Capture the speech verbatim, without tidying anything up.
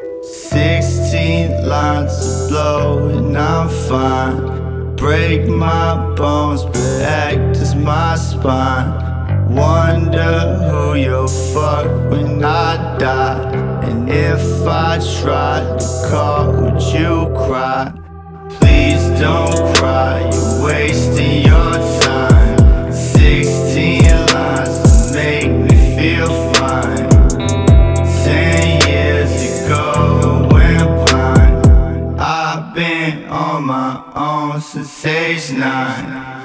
Sixteen lines to blow and I'm fine. Break my bones but act as my spine. Wonder who you'll fuck when I die. And if I tried to call, would you cry? Please don't cry, you're wasting your time. Sixteen lines to make me feel fine. Ten years ago I went blind. I've been on my own since age nine.